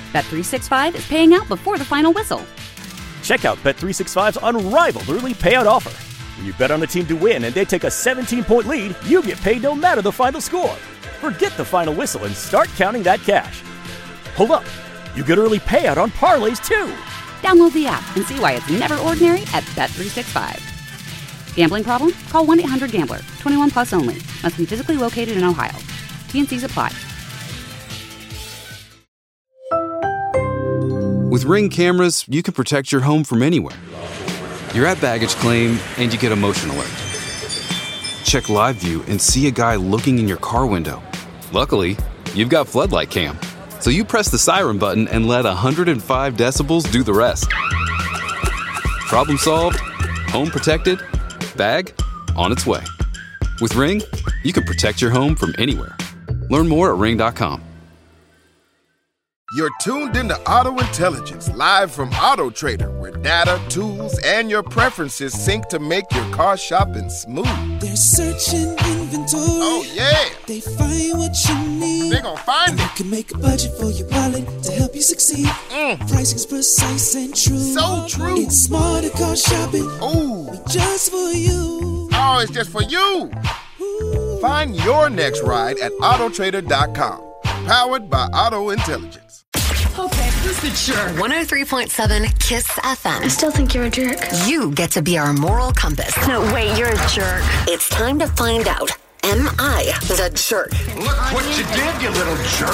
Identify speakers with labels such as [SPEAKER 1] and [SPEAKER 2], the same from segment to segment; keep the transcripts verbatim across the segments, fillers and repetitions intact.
[SPEAKER 1] Bet three sixty-five is paying out before the final whistle.
[SPEAKER 2] Check out Bet three sixty-five's unrivaled early payout offer. When you bet on a team to win and they take a seventeen-point lead, you get paid no matter the final score. Forget the final whistle and start counting that cash. Hold up. You get early payout on parlays, too.
[SPEAKER 1] Download the app and see why it's never ordinary at Bet three sixty-five. Gambling problem? Call one eight hundred gambler. twenty-one plus only. Must be physically located in Ohio. T and C's apply.
[SPEAKER 3] With Ring cameras, you can protect your home from anywhere. You're at baggage claim and you get a motion alert. Check live view and see a guy looking in your car window. Luckily, you've got Floodlight Cam. So you press the siren button and let one hundred five decibels do the rest. Problem solved, home protected, bag on its way. With Ring, you can protect your home from anywhere. Learn more at ring dot com.
[SPEAKER 4] You're tuned into Auto Intelligence, live from Auto Trader, where data, tools, and your preferences sync to make your car shopping smooth.
[SPEAKER 5] They're searching inventory.
[SPEAKER 4] Oh, yeah.
[SPEAKER 5] They find what you need.
[SPEAKER 4] They're gonna find
[SPEAKER 5] and
[SPEAKER 4] it.
[SPEAKER 5] You can make a budget for your wallet to help you succeed.
[SPEAKER 4] Mm.
[SPEAKER 5] Pricing's precise and true.
[SPEAKER 4] So true.
[SPEAKER 5] It's smarter car shopping.
[SPEAKER 4] Ooh.
[SPEAKER 5] Just for you.
[SPEAKER 4] Oh, it's just for you. Ooh. Find your next ride at auto trader dot com. Powered by Auto Intelligence.
[SPEAKER 6] Okay, who's the jerk?
[SPEAKER 7] one oh three point seven KISS F M.
[SPEAKER 8] I still think you're a jerk.
[SPEAKER 7] You get to be our moral compass.
[SPEAKER 8] No, wait, you're a jerk.
[SPEAKER 7] It's time to find out. Am I the jerk?
[SPEAKER 9] Look what you did, you little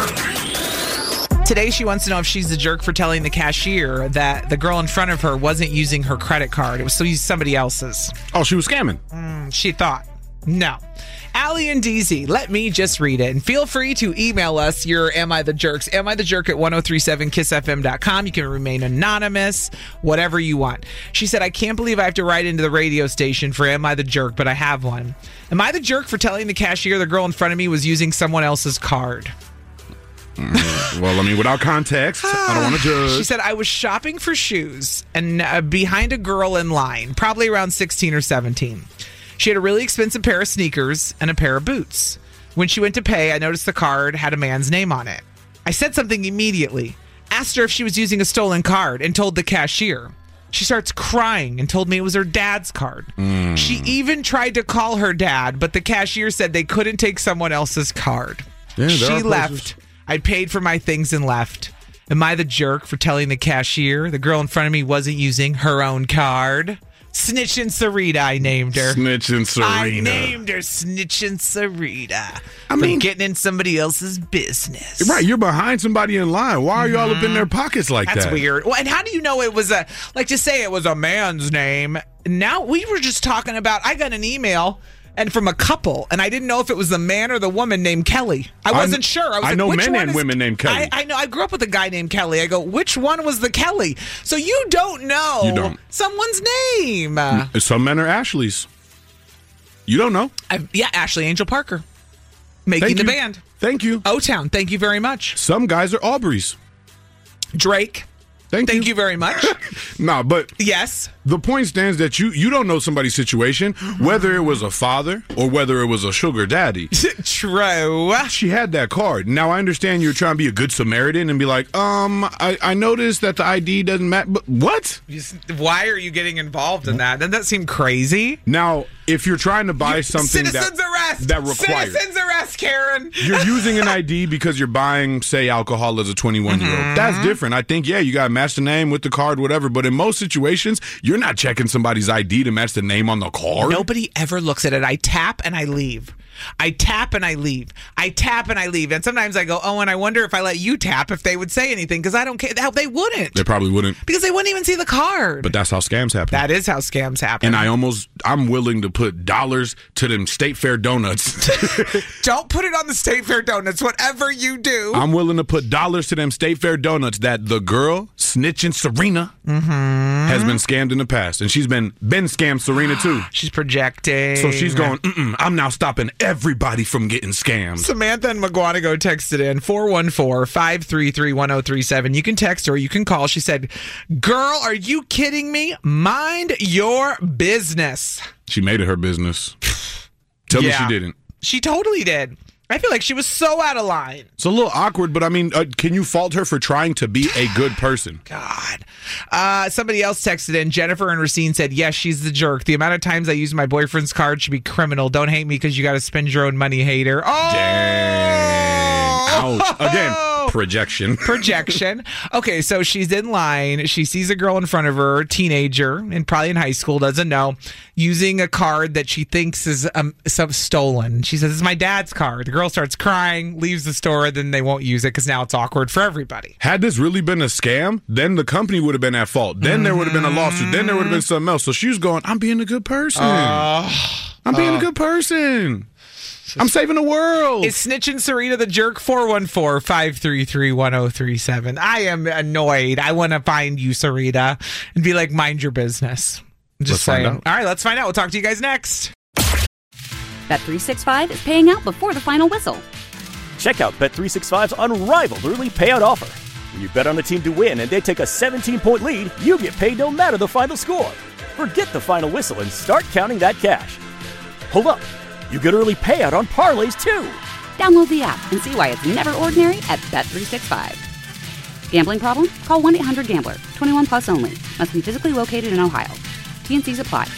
[SPEAKER 9] jerk.
[SPEAKER 10] Today, she wants to know if she's the jerk for telling the cashier that the girl in front of her wasn't using her credit card. It was somebody else's.
[SPEAKER 11] Oh, she was scamming.
[SPEAKER 10] Mm, she thought. No. Allie and D Z, let me just read it. And feel free to email us your Am I the Jerks? Am I the Jerk at ten thirty-seven kiss f m dot com. You can remain anonymous, whatever you want. She said, I can't believe I have to write into the radio station for Am I the Jerk, but I have one. Am I the jerk for telling the cashier the girl in front of me was using someone else's card?
[SPEAKER 11] Mm, well, I mean, without context, I don't want to judge.
[SPEAKER 10] She said, I was shopping for shoes and uh, behind a girl in line, probably around sixteen or seventeen. She had a really expensive pair of sneakers and a pair of boots. When she went to pay, I noticed the card had a man's name on it. I said something immediately, asked her if she was using a stolen card, and told the cashier. She starts crying and told me it was her dad's card. Mm. She even tried to call her dad, but the cashier said they couldn't take someone else's card.
[SPEAKER 11] Yeah,
[SPEAKER 10] she left. I paid for my things and left. Am I the jerk for telling the cashier the girl in front of me wasn't using her own card? Snitchin' Sarita, I named her.
[SPEAKER 11] Snitchin' Sarita.
[SPEAKER 10] I named her Snitchin' Sarita.
[SPEAKER 11] I mean,
[SPEAKER 10] getting in somebody else's business.
[SPEAKER 11] Right, you're behind somebody in line. Why are you all up in their pockets like
[SPEAKER 10] That's
[SPEAKER 11] that?
[SPEAKER 10] That's weird. Well, and how do you know it was a, like, to say it was a man's name? Now, we were just talking about, I got an email and from a couple, and I didn't know if it was the man or the woman named Kelly. I wasn't
[SPEAKER 11] I'm,
[SPEAKER 10] sure. I, was
[SPEAKER 11] I
[SPEAKER 10] like,
[SPEAKER 11] know
[SPEAKER 10] which
[SPEAKER 11] men
[SPEAKER 10] one
[SPEAKER 11] and
[SPEAKER 10] is,
[SPEAKER 11] women named Kelly.
[SPEAKER 10] I, I know. I grew up with a guy named Kelly. I go, which one was the Kelly? So you don't know
[SPEAKER 11] you don't.
[SPEAKER 10] someone's name.
[SPEAKER 11] Some men are Ashleys. You don't know.
[SPEAKER 10] I, yeah, Ashley Angel Parker. Making
[SPEAKER 11] Thank
[SPEAKER 10] the
[SPEAKER 11] you.
[SPEAKER 10] band.
[SPEAKER 11] Thank you.
[SPEAKER 10] O-Town, thank you very much.
[SPEAKER 11] Some guys are Aubreys.
[SPEAKER 10] Drake.
[SPEAKER 11] Thank,
[SPEAKER 10] Thank
[SPEAKER 11] you.
[SPEAKER 10] you very much.
[SPEAKER 11] No, but
[SPEAKER 10] yes,
[SPEAKER 11] the point stands that you you don't know somebody's situation, whether it was a father or whether it was a sugar daddy.
[SPEAKER 10] True.
[SPEAKER 11] She had that card. Now I understand you're trying to be a good Samaritan and be like, um, I, I noticed that the I D doesn't match. But what?
[SPEAKER 10] Why are you getting involved in that? Doesn't that seem crazy?
[SPEAKER 11] Now, if you're trying to buy
[SPEAKER 10] you,
[SPEAKER 11] something
[SPEAKER 10] citizens
[SPEAKER 11] that
[SPEAKER 10] arrest.
[SPEAKER 11] that requires
[SPEAKER 10] citizens arrest, Karen.
[SPEAKER 11] You're using an I D because you're buying, say, alcohol as a twenty-one year old. Mm-hmm. That's different. I think, yeah, you got to match the name with the card, whatever. But in most situations, you're not checking somebody's I D to match the name on the card.
[SPEAKER 10] Nobody ever looks at it. I tap and I leave. I tap and I leave. I tap and I leave. And sometimes I go, oh, and I wonder if I let you tap if they would say anything, because I don't care. They wouldn't.
[SPEAKER 11] They probably wouldn't.
[SPEAKER 10] Because they wouldn't even see the card.
[SPEAKER 11] But that's how scams happen.
[SPEAKER 10] That is how scams happen.
[SPEAKER 11] And I almost, I'm willing to put dollars to them State Fair donuts.
[SPEAKER 10] Don't put it on the State Fair donuts, whatever you do.
[SPEAKER 11] I'm willing to put dollars to them State Fair donuts that the girl, snitching Serena,
[SPEAKER 10] mm-hmm.
[SPEAKER 11] has been scammed in the past. And she's been, been scammed Serena too.
[SPEAKER 10] She's projecting.
[SPEAKER 11] So she's going, mm-mm, I'm now stopping everybody from getting scammed.
[SPEAKER 10] Samantha and McGuanago texted in four one four, five three three, one oh three seven. You can text her or you can call. She said, girl, are you kidding me? Mind your business.
[SPEAKER 11] She made it her business. Tell
[SPEAKER 10] yeah.
[SPEAKER 11] me she didn't.
[SPEAKER 10] She totally did. I feel like she was so out of line.
[SPEAKER 11] It's a little awkward, but I mean, uh, can you fault her for trying to be a good person?
[SPEAKER 10] God. Uh, somebody else texted in. Jennifer and Racine said, yes, she's the jerk. The amount of times I use my boyfriend's card should be criminal. Don't hate me because you got to spend your own money, hater. Oh!
[SPEAKER 11] Dang. Ouch. Again. Projection.
[SPEAKER 10] Projection. Okay, so she's in line. She sees a girl in front of her, teenager, and probably in high school, doesn't know, using a card that she thinks is um, some stolen. She says, it's my dad's card. The girl starts crying, leaves the store, then they won't use it because now it's awkward for everybody.
[SPEAKER 11] Had this really been a scam, then the company would have been at fault. Then mm-hmm. there would have been a lawsuit. Then there would have been something else. So she was going, I'm being a good person. Uh, I'm being uh, a good person. I'm saving the world.
[SPEAKER 10] Is Snitch and Sarita the jerk? four one four, five three three, one zero three seven. I am annoyed. I want to find you, Sarita, and be like, mind your business. Just
[SPEAKER 11] let's
[SPEAKER 10] saying.
[SPEAKER 11] Find out.
[SPEAKER 10] All right, let's find out. We'll talk to you guys next.
[SPEAKER 1] Bet three sixty-five is paying out before the final whistle.
[SPEAKER 2] Check out Bet three sixty-five's unrivaled early payout offer. When you bet on a team to win and they take a seventeen-point lead, you get paid no matter the final score. Forget the final whistle and start counting that cash. Hold up. You get early payout on parlays, too.
[SPEAKER 1] Download the app and see why it's never ordinary at Bet three sixty-five. Gambling problem? Call one eight hundred gambler. twenty-one plus only. Must be physically located in Ohio. T and C's apply.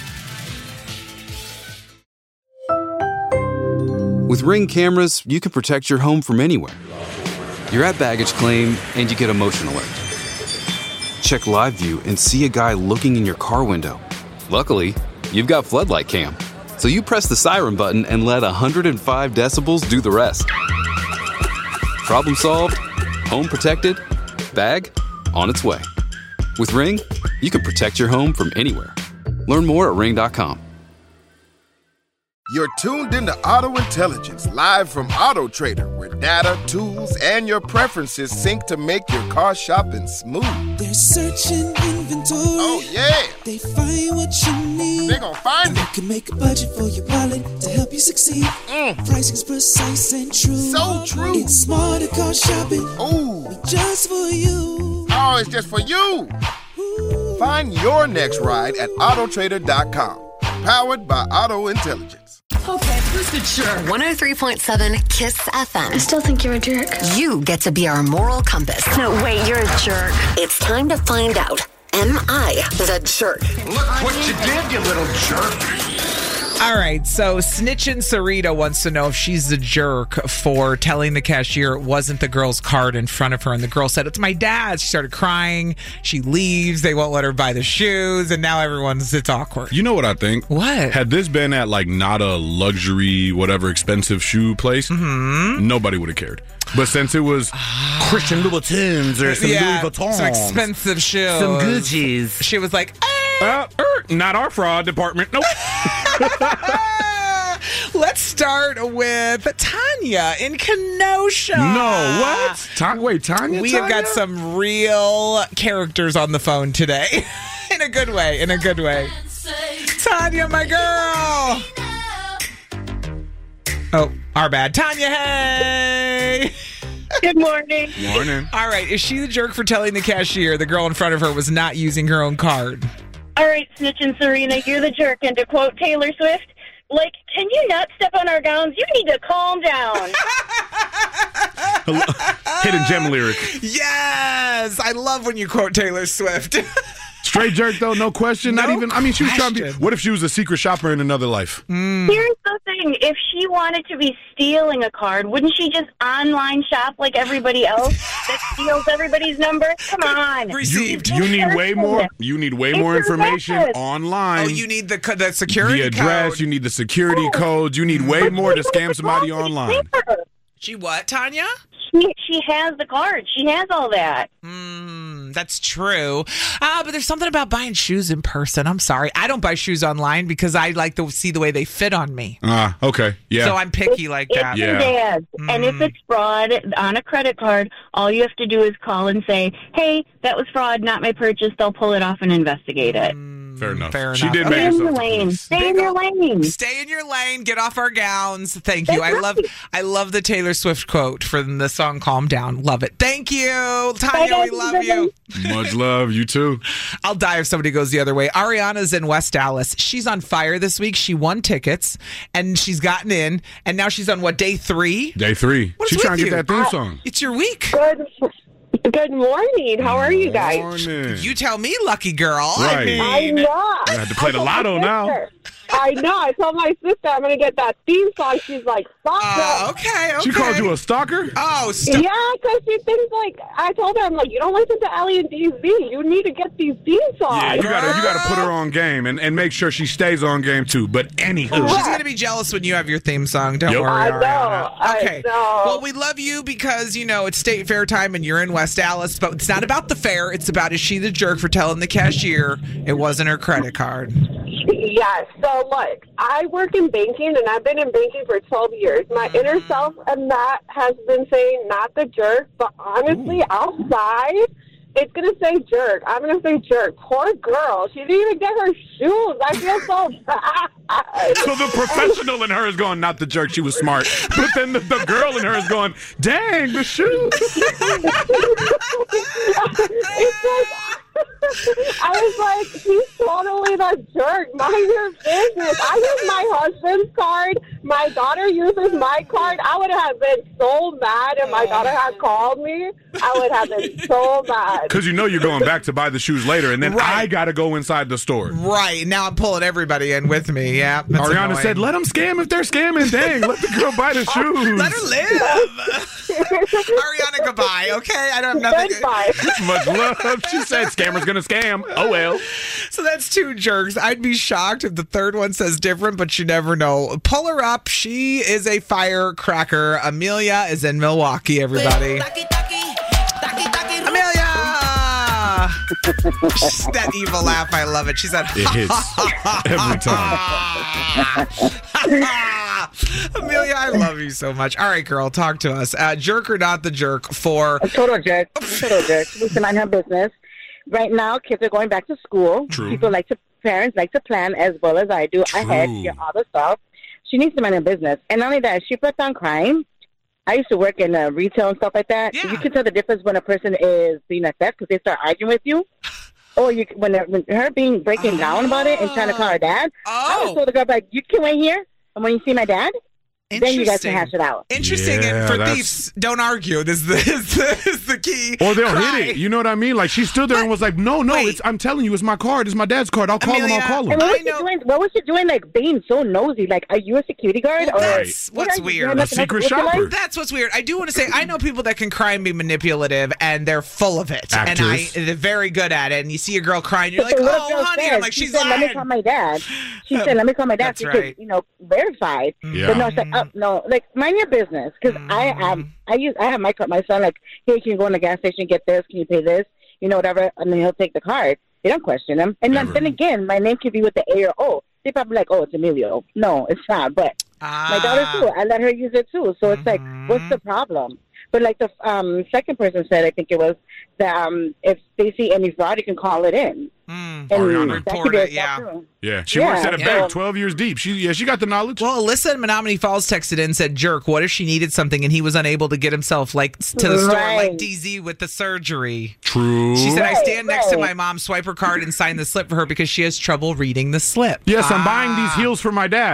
[SPEAKER 3] With Ring cameras, you can protect your home from anywhere. You're at baggage claim and you get a motion alert. Check live view and see a guy looking in your car window. Luckily, you've got Floodlight Cam. So you press the siren button and let one hundred five decibels do the rest. Problem solved, home protected, bag on its way. With Ring, you can protect your home from anywhere. Learn more at ring dot com.
[SPEAKER 4] You're tuned into Auto Intelligence, live from Auto Trader, where data, tools, and your preferences sync to make your car shopping smooth.
[SPEAKER 5] They're searching inventory.
[SPEAKER 4] Oh, yeah.
[SPEAKER 5] They find what you need.
[SPEAKER 4] They're gonna find
[SPEAKER 5] they
[SPEAKER 4] it.
[SPEAKER 5] Can make a budget for your wallet to help you succeed.
[SPEAKER 4] Mm.
[SPEAKER 5] Pricing's precise and true.
[SPEAKER 4] So true.
[SPEAKER 5] It's smarter car shopping.
[SPEAKER 4] Ooh.
[SPEAKER 5] Just for you.
[SPEAKER 4] Oh, it's just for you. Ooh. Find your next ride at auto trader dot com. Powered by Auto Intelligence.
[SPEAKER 6] Okay, who's the jerk?
[SPEAKER 7] one oh three point seven KISS F M.
[SPEAKER 8] I still think you're a jerk.
[SPEAKER 7] You get to be our moral compass.
[SPEAKER 8] No, wait, you're a jerk.
[SPEAKER 7] It's time to find out. Am I the jerk?
[SPEAKER 9] Look what you did, you little jerk.
[SPEAKER 10] All right, so Snitch and Sarita wants to know if she's the jerk for telling the cashier it wasn't the girl's card in front of her. And the girl said, it's my dad's. She started crying. She leaves. They won't let her buy the shoes. And now everyone's, it's awkward.
[SPEAKER 11] You know what I think?
[SPEAKER 10] What?
[SPEAKER 11] Had this been at like not a luxury, whatever expensive shoe place,
[SPEAKER 10] mm-hmm.
[SPEAKER 11] nobody would have cared. But since it was Christian Louboutins or some
[SPEAKER 10] yeah,
[SPEAKER 11] Louis Vuittons,
[SPEAKER 10] some expensive shoes,
[SPEAKER 11] some Gucci's,
[SPEAKER 10] she was like, eh.
[SPEAKER 11] uh, er, not our fraud department. Nope.
[SPEAKER 10] Let's start with Tanya in Kenosha.
[SPEAKER 11] No, what? Ta- wait, Tanya?
[SPEAKER 10] We
[SPEAKER 11] Tanya?
[SPEAKER 10] have got some real characters on the phone today. In a good way, in a good way. Tanya, my girl. Oh, our bad. Tanya, hey.
[SPEAKER 12] Good morning.
[SPEAKER 11] Morning.
[SPEAKER 10] All right, is she the jerk for telling the cashier the girl in front of her was not using her own card?
[SPEAKER 12] All right, Snitch and Serena, you're the jerk. And to quote Taylor Swift, like, can you not step on our gowns? You need to calm down.
[SPEAKER 11] Hidden gem lyric.
[SPEAKER 10] Yes! I love when you quote Taylor Swift.
[SPEAKER 11] Straight jerk, though, no question.
[SPEAKER 10] No
[SPEAKER 11] not even, I mean, she was trying to be,
[SPEAKER 10] question.
[SPEAKER 11] what if she was a secret shopper in another life?
[SPEAKER 10] Mm.
[SPEAKER 12] Here's the thing. If she wanted to be stealing a card, wouldn't she just online shop like everybody else that steals everybody's number? Come on.
[SPEAKER 10] Received.
[SPEAKER 11] You, you need way more. You need way
[SPEAKER 12] It's
[SPEAKER 11] more information
[SPEAKER 12] ridiculous.
[SPEAKER 11] online.
[SPEAKER 10] Oh, you need the the security
[SPEAKER 11] the address.
[SPEAKER 10] code.
[SPEAKER 11] You need the security codes. You need way more to scam somebody online.
[SPEAKER 10] She what, Tanya?
[SPEAKER 12] She, she has the card. She has all that.
[SPEAKER 10] Mm, that's true. Ah, but there's something about buying shoes in person. I'm sorry. I don't buy shoes online because I like to see the way they fit on me.
[SPEAKER 11] Ah, uh, okay. Yeah.
[SPEAKER 10] So I'm picky like
[SPEAKER 12] It's
[SPEAKER 10] that.
[SPEAKER 12] your
[SPEAKER 11] Yeah.
[SPEAKER 12] dad's.
[SPEAKER 10] Mm.
[SPEAKER 12] And if it's fraud on a credit card, all you have to do is call and say, hey, that was fraud, not my purchase. They'll pull it off and investigate it.
[SPEAKER 10] Mm,
[SPEAKER 11] Fair enough.
[SPEAKER 10] Fair
[SPEAKER 11] She
[SPEAKER 10] enough.
[SPEAKER 11] did
[SPEAKER 10] Okay.
[SPEAKER 11] make
[SPEAKER 13] Stay in
[SPEAKER 11] herself
[SPEAKER 13] your
[SPEAKER 11] the
[SPEAKER 13] lane.
[SPEAKER 11] police.
[SPEAKER 13] Stay in your lane.
[SPEAKER 10] Stay in your lane. Get off our gowns. Thank you. I love I love the Taylor Swift quote from the song Calm Down. Love it. Thank you. Tanya, we love you.
[SPEAKER 11] Much love. You too.
[SPEAKER 10] I'll die if somebody goes the other way. Ariana's in West Dallas. She's on fire this week. She won tickets and she's gotten in. And now she's on what, day three?
[SPEAKER 11] Day three.
[SPEAKER 10] What's
[SPEAKER 11] She's
[SPEAKER 10] with
[SPEAKER 11] trying to
[SPEAKER 10] you?
[SPEAKER 11] get that theme song.
[SPEAKER 10] It's your week.
[SPEAKER 13] Good. Good morning. How are you guys?
[SPEAKER 11] Morning.
[SPEAKER 10] You tell me, lucky girl.
[SPEAKER 11] Right.
[SPEAKER 10] I mean,
[SPEAKER 13] I know.
[SPEAKER 11] I had to play the lotto now.
[SPEAKER 13] I know. I told my sister I'm going to get that theme song. She's like, stop
[SPEAKER 10] uh,
[SPEAKER 13] it.
[SPEAKER 10] okay, okay.
[SPEAKER 11] She called you a stalker?
[SPEAKER 10] Oh, stop.
[SPEAKER 13] Yeah, because she thinks like, I told her, I'm like, you don't listen to Allie and D Z. You need to get these theme songs.
[SPEAKER 11] Yeah, you gotta you gotta put her on game and, and make sure she stays on game too. But anywho,
[SPEAKER 10] She's going to be jealous when you have your theme song. Don't
[SPEAKER 11] Yep.
[SPEAKER 10] worry,
[SPEAKER 13] I know.
[SPEAKER 10] Ariana. Okay.
[SPEAKER 13] I know.
[SPEAKER 10] Well, we love you because, you know, it's State Fair time and you're in West Dallas, but it's not about the fair. It's about is she the jerk for telling the cashier it wasn't her credit card.
[SPEAKER 13] Yes. So, look, I work in banking, and I've been in banking for twelve years. My inner self and that has been saying not the jerk, but honestly,
[SPEAKER 11] Ooh.
[SPEAKER 13] outside, it's going to say jerk. I'm going to say jerk. Poor girl. She didn't even get her shoes. I feel so bad.
[SPEAKER 11] so the professional in her is going, not the jerk, she was smart. But then the, the girl in her is going, dang, the shoes.
[SPEAKER 13] It's like, I was like, he's totally the jerk. Mind your business. I use my husband's card. My daughter uses my card. I would have been so mad if my daughter had called me. I would have been so mad.
[SPEAKER 11] Because you know you're going back to buy the shoes later, and then
[SPEAKER 10] Right.
[SPEAKER 11] I got to go inside the store.
[SPEAKER 10] Right. Now I'm pulling everybody in with me. Yeah. that's
[SPEAKER 11] Ariana
[SPEAKER 10] annoying.
[SPEAKER 11] said, let them scam if they're scamming. Dang, let the girl buy the shoes.
[SPEAKER 10] Let her live. Ariana, goodbye, okay? I don't have nothing.
[SPEAKER 13] Goodbye.
[SPEAKER 11] Much love. She said scammer's going to scam. Oh, well.
[SPEAKER 10] So that's two jerks. I'd be shocked if the third one says different, but you never know. Pull her up. She is a firecracker. Amelia is in Milwaukee, everybody. Amelia! That evil laugh, I love it. She said,
[SPEAKER 11] It hits every time.
[SPEAKER 10] Amelia, I love you so much. All right, girl, talk to us. Uh, jerk or not the jerk for...
[SPEAKER 14] A total jerk. Total jerk. Listen, mind her business. Right now, kids are going back to school.
[SPEAKER 11] True.
[SPEAKER 14] People like to, parents like to plan as well as I do.
[SPEAKER 11] True.
[SPEAKER 14] I had to get all the stuff. She needs to mind her business. And not only that, she puts on crime. I used to work in uh, retail and stuff like that.
[SPEAKER 10] Yeah.
[SPEAKER 14] You can tell the difference when a person is being a theft because they start arguing with you. Or you, when, when her being breaking oh. down about it and trying to call her dad.
[SPEAKER 10] Oh.
[SPEAKER 14] I was told the girl, like, you can wait here. And when you see my dad, then you guys can hash it out.
[SPEAKER 10] Interesting.
[SPEAKER 11] Yeah,
[SPEAKER 10] and for
[SPEAKER 11] that's-
[SPEAKER 10] thieves, don't argue. This is the, is the, is the key.
[SPEAKER 11] Or they'll
[SPEAKER 10] Cry.
[SPEAKER 11] hit it. You know what I mean? Like, she stood there and was like, no, no,
[SPEAKER 10] Wait.
[SPEAKER 11] it's, I'm telling you, it's my card. It's my dad's card. I'll call
[SPEAKER 10] Amelia,
[SPEAKER 11] him. I'll call him.
[SPEAKER 14] And what was,
[SPEAKER 10] I
[SPEAKER 14] she
[SPEAKER 10] know-
[SPEAKER 14] doing, what was she doing, like, being so nosy? Like, are you a security guard?
[SPEAKER 10] Well,
[SPEAKER 14] or
[SPEAKER 10] that's
[SPEAKER 14] what
[SPEAKER 10] what's
[SPEAKER 14] are you? You
[SPEAKER 10] weird.
[SPEAKER 14] have
[SPEAKER 11] A
[SPEAKER 14] nothing else
[SPEAKER 11] secret
[SPEAKER 14] to do with your
[SPEAKER 11] shopper.
[SPEAKER 14] life?
[SPEAKER 10] That's what's weird. I do want to say, I know people that can cry and be manipulative, and they're full of it.
[SPEAKER 11] Actors.
[SPEAKER 10] And I, they're very good at it. And you see a girl crying, you're
[SPEAKER 14] But
[SPEAKER 10] like,
[SPEAKER 14] the little
[SPEAKER 10] oh,
[SPEAKER 14] girl
[SPEAKER 10] honey.
[SPEAKER 14] said,
[SPEAKER 10] I'm like,
[SPEAKER 14] she
[SPEAKER 10] she's
[SPEAKER 14] said, let me
[SPEAKER 10] lying.
[SPEAKER 14] call my dad. She said, let me call my dad
[SPEAKER 10] That's
[SPEAKER 14] so you
[SPEAKER 10] right.
[SPEAKER 14] could, you know, verify.
[SPEAKER 11] Yeah.
[SPEAKER 14] But no, it's like, oh, no, like, mind your business. Because
[SPEAKER 10] Mm-hmm.
[SPEAKER 14] I have, I use, I have my card. My son, like, hey, can you go in the gas station and get this? Can you pay this? You know, whatever. And then he'll take the card. They don't question him. And then,
[SPEAKER 11] Never.
[SPEAKER 14] then again, my name could be with the A or O. They probably like, oh, it's Emilio. No, it's not. But
[SPEAKER 10] Ah.
[SPEAKER 14] my daughter too. I let her use it too. So it's like,
[SPEAKER 10] Mhm.
[SPEAKER 14] what's the problem? But like the um, second person said, I think it was that um, if they see any fraud, you can call it in.
[SPEAKER 10] Mm.
[SPEAKER 14] And
[SPEAKER 11] Ariana.
[SPEAKER 14] that
[SPEAKER 10] Report
[SPEAKER 14] could be a
[SPEAKER 10] it, yeah.
[SPEAKER 14] step too.
[SPEAKER 11] Yeah. She
[SPEAKER 14] Yeah.
[SPEAKER 11] works at a
[SPEAKER 10] Yeah.
[SPEAKER 11] bank twelve years deep. She Yeah, she got the knowledge.
[SPEAKER 10] Well, Alyssa in Menominee Falls texted in and said, jerk, what if she needed something and he was unable to get himself like to the store like
[SPEAKER 14] Right.
[SPEAKER 10] D Z with the surgery?
[SPEAKER 11] True.
[SPEAKER 10] She said, I
[SPEAKER 14] Right,
[SPEAKER 10] stand next to
[SPEAKER 14] right.
[SPEAKER 10] my mom, swipe her card, and sign the slip for her because she has trouble reading the slip.
[SPEAKER 11] Yes, I'm buying
[SPEAKER 10] Ah.
[SPEAKER 11] these heels for my dad.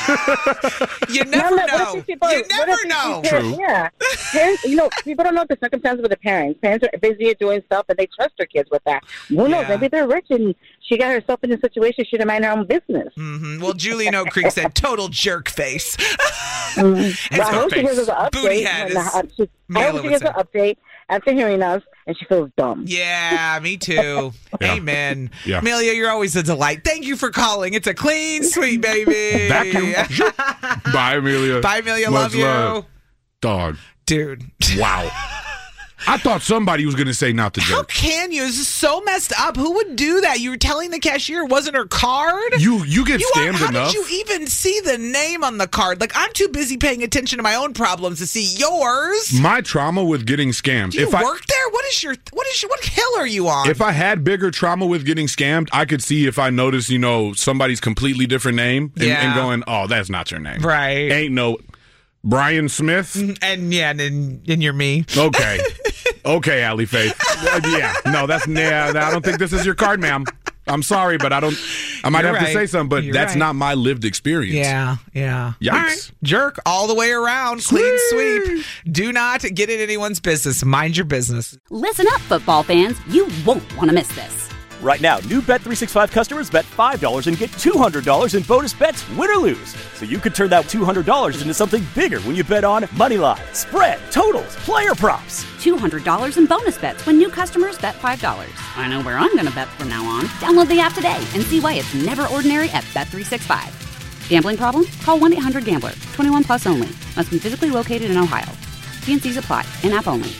[SPEAKER 10] You
[SPEAKER 14] No,
[SPEAKER 10] never
[SPEAKER 14] no, what if
[SPEAKER 10] know.
[SPEAKER 14] these people-
[SPEAKER 10] You
[SPEAKER 14] what
[SPEAKER 10] never
[SPEAKER 14] if these
[SPEAKER 10] know.
[SPEAKER 14] people-
[SPEAKER 11] True.
[SPEAKER 14] Yeah. Parents, you know, people don't know the circumstances with the parents. Parents are busy doing stuff, and they trust their kids with that. Who knows?
[SPEAKER 10] Yeah.
[SPEAKER 14] Maybe they're rich, and she got herself in a situation she didn't mind her own business.
[SPEAKER 10] hmm Well, Julie in Oak Creek said, total jerk face.
[SPEAKER 14] Mm-hmm. Well, I
[SPEAKER 10] her
[SPEAKER 14] hope she
[SPEAKER 10] face.
[SPEAKER 14] hears an update.
[SPEAKER 10] Booty head
[SPEAKER 14] when the-
[SPEAKER 10] is-
[SPEAKER 14] uh, she- I
[SPEAKER 10] Mila
[SPEAKER 14] hope she
[SPEAKER 10] would
[SPEAKER 14] hears
[SPEAKER 10] say.
[SPEAKER 14] an update after hearing us, and she feels dumb.
[SPEAKER 10] Yeah, me too.
[SPEAKER 11] Yeah.
[SPEAKER 10] Amen.
[SPEAKER 11] Yeah.
[SPEAKER 10] Amelia, you're always a delight. Thank you for calling. It's a clean sweep, baby.
[SPEAKER 11] Vacuum. Bye, Amelia.
[SPEAKER 10] Bye, Amelia.
[SPEAKER 11] Much
[SPEAKER 10] Love you.
[SPEAKER 11] love. Dog.
[SPEAKER 10] Dude.
[SPEAKER 11] Wow. I thought somebody was going to say not the
[SPEAKER 10] How
[SPEAKER 11] jerk.
[SPEAKER 10] can you? This is so messed up. Who would do that? You were telling the cashier it wasn't her card?
[SPEAKER 11] You you get
[SPEAKER 10] You are-
[SPEAKER 11] scammed
[SPEAKER 10] how
[SPEAKER 11] enough.
[SPEAKER 10] did you even see the name on the card? Like, I'm too busy paying attention to my own problems to see yours.
[SPEAKER 11] My trauma with getting scammed.
[SPEAKER 10] Do you
[SPEAKER 11] if
[SPEAKER 10] work
[SPEAKER 11] I,
[SPEAKER 10] there? What is your, what is your, what hill are you on?
[SPEAKER 11] If I had bigger trauma with getting scammed, I could see if I noticed, you know, somebody's completely different name and,
[SPEAKER 10] Yeah.
[SPEAKER 11] and going, oh, that's not your name.
[SPEAKER 10] Right.
[SPEAKER 11] Ain't no Brian Smith.
[SPEAKER 10] And yeah, and, and you're me.
[SPEAKER 11] Okay. Okay, Allie Faith. Uh, yeah. No, that's, yeah, I don't think this is your card, ma'am. I'm sorry, but I don't, I might
[SPEAKER 10] You're
[SPEAKER 11] have
[SPEAKER 10] right.
[SPEAKER 11] to say something, but
[SPEAKER 10] You're
[SPEAKER 11] that's
[SPEAKER 10] right.
[SPEAKER 11] not my lived experience.
[SPEAKER 10] Yeah, yeah.
[SPEAKER 11] Yikes.
[SPEAKER 10] All right. Jerk all the way around. Clean sweep. Do not get in anyone's business. Mind your business.
[SPEAKER 1] Listen up, football fans. You won't want to miss this.
[SPEAKER 2] Right now, new Bet three sixty-five customers bet five dollars and get two hundred dollars in bonus bets, win or lose. So you could turn that two hundred dollars into something bigger when you bet on money line, spread, totals, player props.
[SPEAKER 1] two hundred dollars in bonus bets when new customers bet five dollars. I know where I'm going to bet from now on. Download the app today and see why it's never ordinary at Bet three sixty-five. Gambling problem? Call one eight hundred gambler. twenty-one plus only. Must be physically located in Ohio. T and C's apply. In-app only.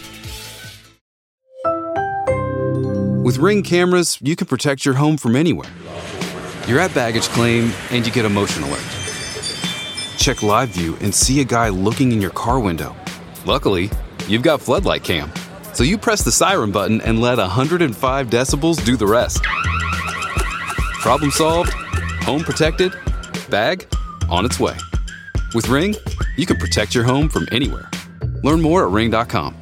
[SPEAKER 3] With Ring cameras, you can protect your home from anywhere. You're at baggage claim and you get a motion alert. Check live view and see a guy looking in your car window. Luckily, you've got Floodlight Cam. So you press the siren button and let one hundred five decibels do the rest. Problem solved, home protected, bag on its way. With Ring, you can protect your home from anywhere. Learn more at ring dot com.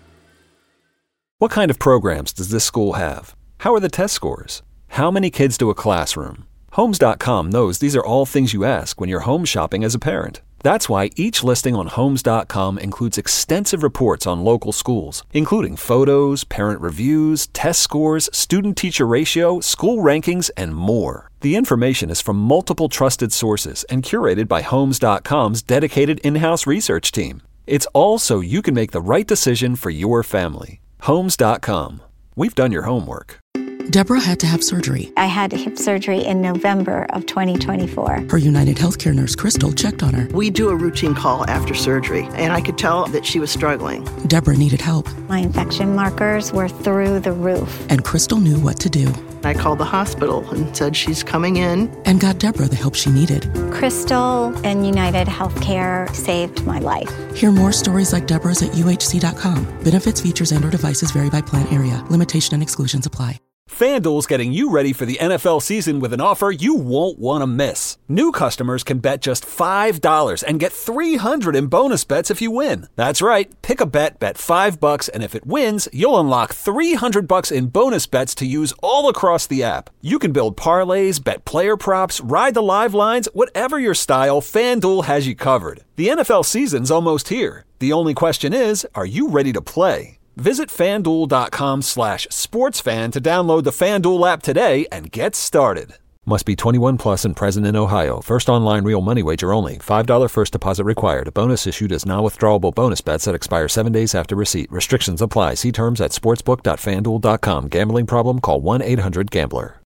[SPEAKER 15] What kind of programs does this school have? How are the test scores? How many kids do a classroom? Homes dot com knows these are all things you ask when you're home shopping as a parent. That's why each listing on Homes dot com includes extensive reports on local schools, including photos, parent reviews, test scores, student-teacher ratio, school rankings, and more. The information is from multiple trusted sources and curated by Homes dot com's dedicated in-house research team. It's all so you can make the right decision for your family. Homes dot com. We've done your homework.
[SPEAKER 16] Deborah had to have surgery.
[SPEAKER 17] I had hip surgery in November of twenty twenty-four.
[SPEAKER 16] Her United Healthcare nurse, Crystal, checked on her.
[SPEAKER 18] We do a routine call after surgery, and I could tell that she was struggling.
[SPEAKER 16] Deborah needed help.
[SPEAKER 17] My infection markers were through the roof.
[SPEAKER 16] And Crystal knew what to do.
[SPEAKER 18] I called the hospital and said she's coming in.
[SPEAKER 16] And got Deborah the help she needed.
[SPEAKER 17] Crystal and United Healthcare saved my life.
[SPEAKER 16] Hear more stories like Deborah's at U H C dot com. Benefits, features, and or devices vary by plan area. Limitation and exclusions apply.
[SPEAKER 15] FanDuel's getting you ready for the N F L season with an offer you won't want to miss. New customers can bet just five dollars and get three hundred dollars in bonus bets if you win. That's right. Pick a bet, bet five bucks, and if it wins, you'll unlock three hundred bucks in bonus bets to use all across the app. You can build parlays, bet player props, ride the live lines, whatever your style, FanDuel has you covered. The N F L season's almost here. The only question is, are you ready to play? Visit FanDuel.com slash sportsfan to download the FanDuel app today and get started. Must be twenty-one plus and present in Ohio. First online real money wager only. five dollars first deposit required. Bonus issued as non-withdrawable bonus bets that expire seven days after receipt. Restrictions apply. See terms at sportsbook dot fanduel dot com. Gambling problem? Call one eight hundred gambler.